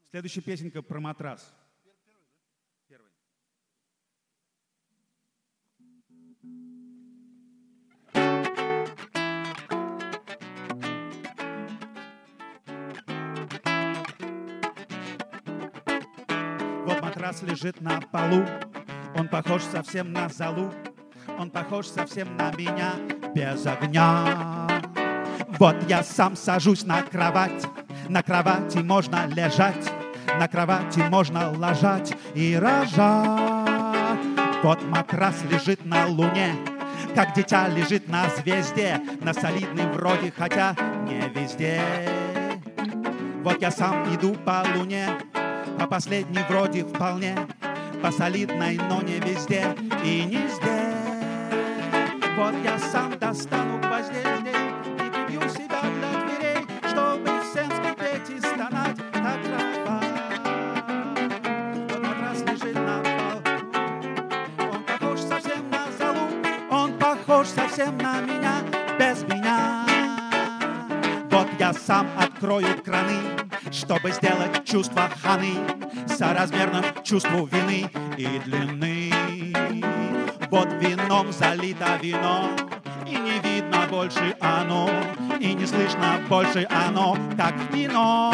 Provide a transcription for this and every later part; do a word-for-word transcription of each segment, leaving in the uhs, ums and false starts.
Следующая песенка про матрас. Первый. Вот матрас лежит на полу, он похож совсем на золу, он похож совсем на меня без огня. Вот я сам сажусь на кровать, на кровати можно лежать, на кровати можно ложать и рожать. Вот матрас лежит на луне, как дитя лежит на звезде, на солидной вроде, хотя не везде. Вот я сам иду по луне, по последней вроде вполне, по солидной, но не везде и не здесь. Вот я сам достану гвоздей и прибью себя для дверей, чтобы всем скрипеть и стонать, как кровать. Вот матрас лежит на полу, он похож совсем на золу, он похож совсем на меня без меня. Вот я сам открою краны, чтобы сделать чувство ханы соразмерным чувству вины и длины. Вот вином залито вино, и не видно больше оно, и не слышно больше оно, как в кино.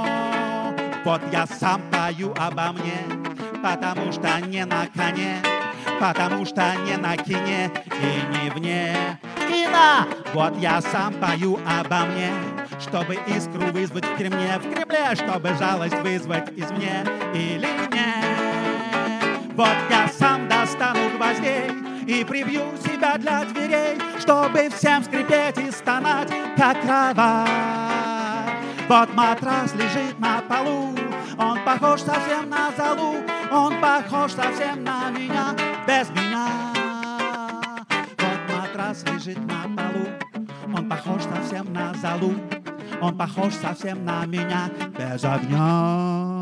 Вот я сам пою обо мне, потому что не на коне, потому что не на кине и не вне кино. Вот я сам пою обо мне, чтобы искру вызвать в Кремле, в Кремле, чтобы жалость вызвать извне или мне. Вот я сам достану гвоздей и прибью себя для дверей, чтобы всем скрипеть и стонать, как кровать. Вот матрас лежит на полу, он похож совсем на золу, он похож совсем на меня без меня. Вот матрас лежит на полу, он похож совсем на золу, он похож совсем на меня без огня.